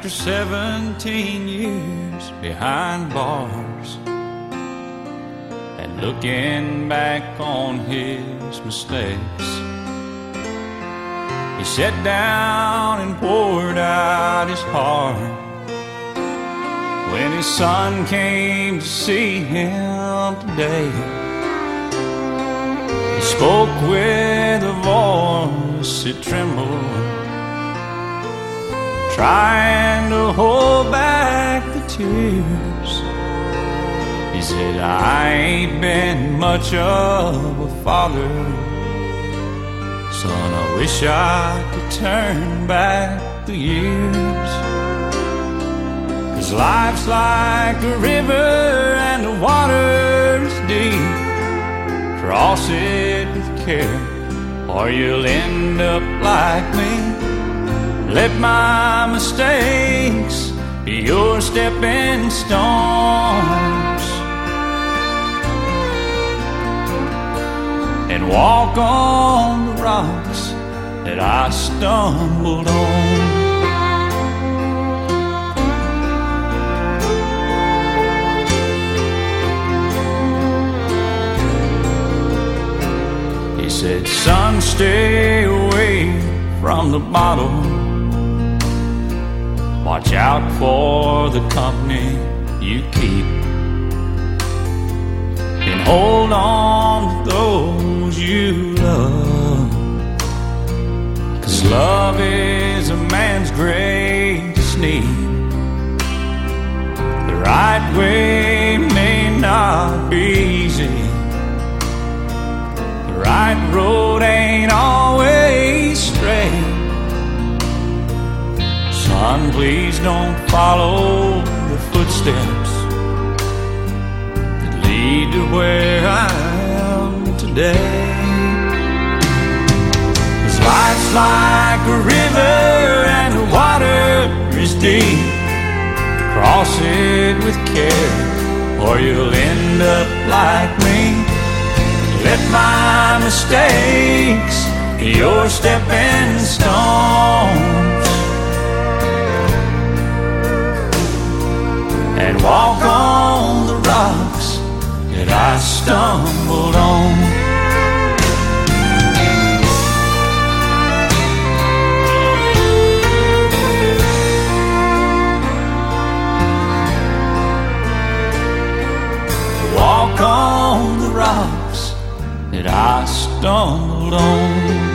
After 17 years behind bars, and looking back on his mistakes, he sat down and poured out his heart when his son came to see him today. He spoke with a voice that trembled, trying to hold back the tears. He said, I ain't been much of a father, son, I wish I could turn back the years. 'Cause life's like a river and the water is deep. Cross it with care or you'll end up like me. Let my mistakes be your stepping stones, and walk on the rocks that I stumbled on. He said, son, stay away from the bottle. Watch out for the company you keep, and hold on to those you love. 'Cause love is a man's greatest need. The right way may not be easy. The right road ain't always straight. Son, please don't follow the footsteps that lead to where I am today. 'Cause life's like a river and the water is deep. Cross it with care or you'll end up like me. Let my mistakes be your stepping stones, and walk on the rocks that I stumbled on. Walk on the rocks that I stumbled on.